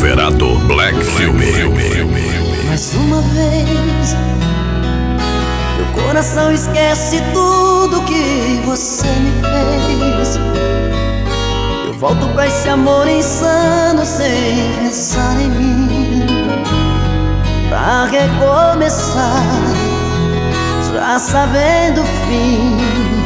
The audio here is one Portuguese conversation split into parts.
Silverado Black Filme. Mais uma vez, meu coração esquece tudo que você me fez. Eu volto pra esse amor insano sem pensar em mim, pra recomeçar, já sabendo o fim.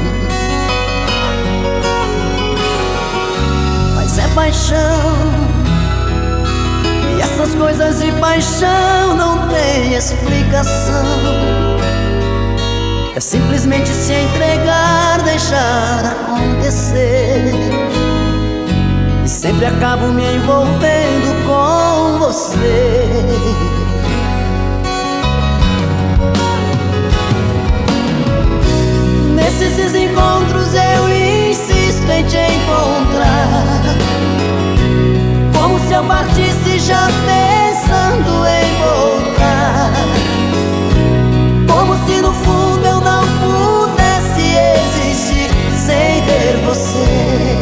Mas é paixão, e essas coisas de paixão não tem explicação. É simplesmente se entregar, deixar acontecer. E sempre acabo me envolvendo com você. Nesses encontros eu insisto em te encontrar, como se eu partisse já pensando em voltar, como se no fundo eu não pudesse existir sem ter você.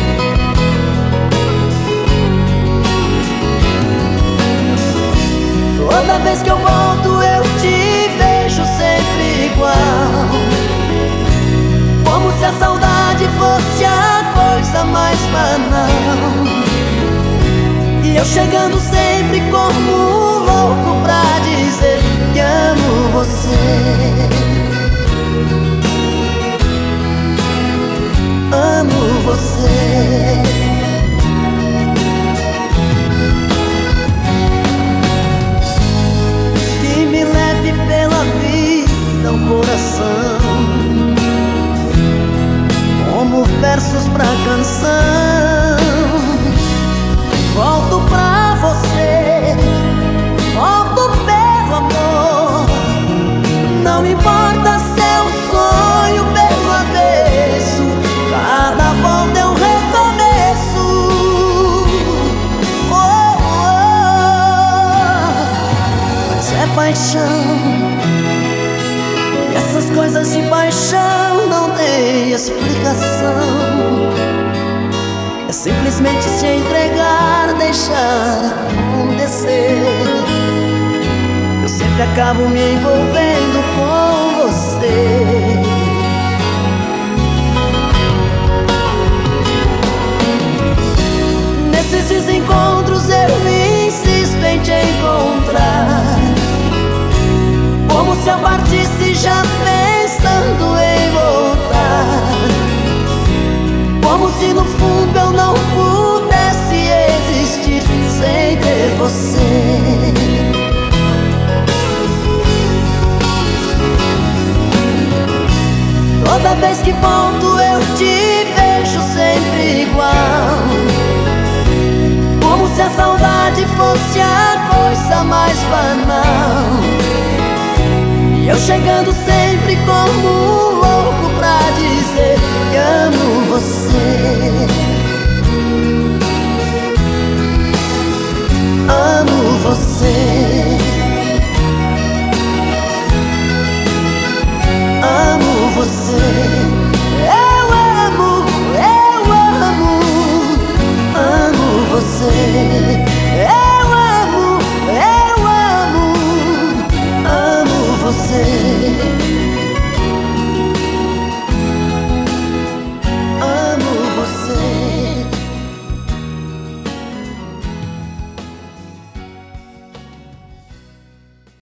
Toda vez que eu volto eu te vejo sempre igual, como se a saudade fosse a coisa mais banal. E eu chegando sempre como louco pra dizer que amo você. Amo você. Que me leve pela vida o coração, como versos pra canção. Volto pra você, volto pelo amor. Não importa seu sonho pelo avesso, cada volta é um recomeço. Oh, oh. Mas é paixão, e essas coisas de paixão não tem explicação. É simplesmente se entregar, deixar acontecer. Eu sempre acabo me envolvendo com você. Nesses encontros eu insisto em te encontrar, como se eu partisse já pensando em voltar, como se no fundo eu não pudesse existir sem ter você. Toda vez que volto eu te vejo sempre igual, como se a saudade fosse a coisa mais banal. E eu chegando sempre como louco pra dizer que amo você. Amo você. Amo você. Eu amo você. Eu amo você.